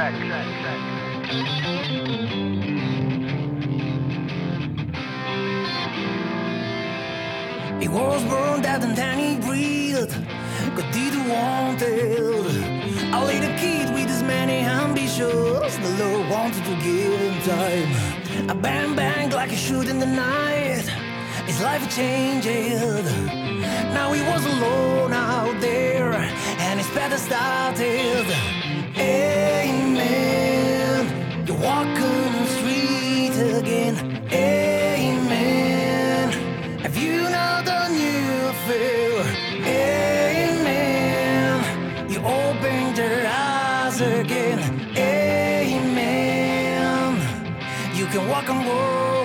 He was born dead and then he breathed, God didn't want it. A little kid with his many ambitions, the Lord wanted to give him time. A bang bang like a shoot in the night, his life changed. Now he was alone out there, and his path started. Amen. You're walking the street again. Amen. Have you not done your fill? Amen. You opened your eyes again. Amen. You can walk and walk.